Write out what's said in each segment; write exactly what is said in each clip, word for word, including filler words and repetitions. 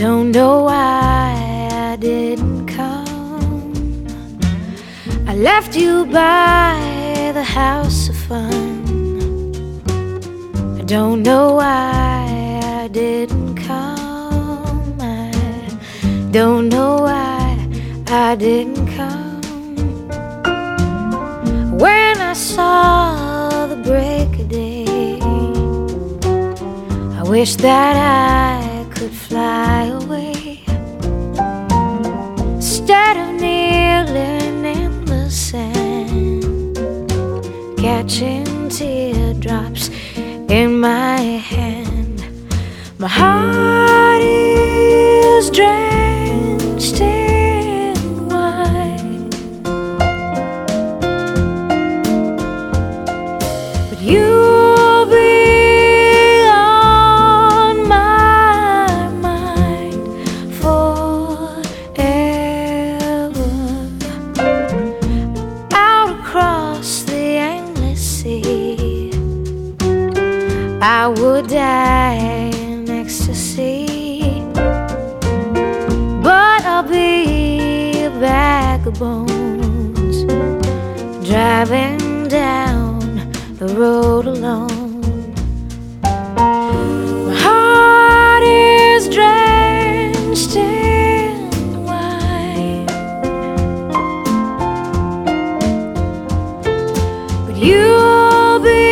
don't know why I didn't come. I left you by the house of fun. I don't know why I didn't come. I don't know why I didn't come. When I saw the break of day, I wish that I could fly away instead of kneeling in the sand, catching teardrops in my hand. My heart is drenched in wine, but you'll be on my mind forever. Out across the endless sea, I would die in ecstasy, but I'll be a bag of bones, driving down the road alone. My heart is drenched in wine, but you'll be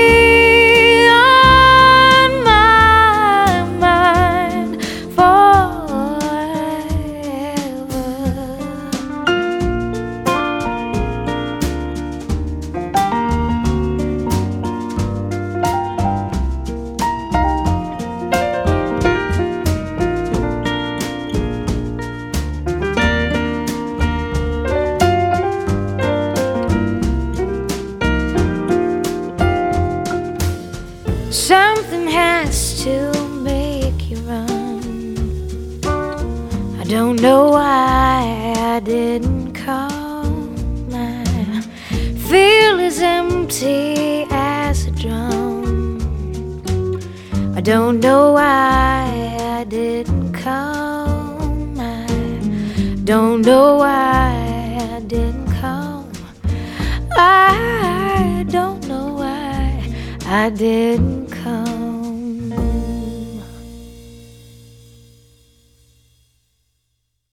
something has to make you run. I don't know why I didn't come. I feel as empty as a drum. I don't know why I didn't come. I don't know why I didn't come. I don't know why I didn't come.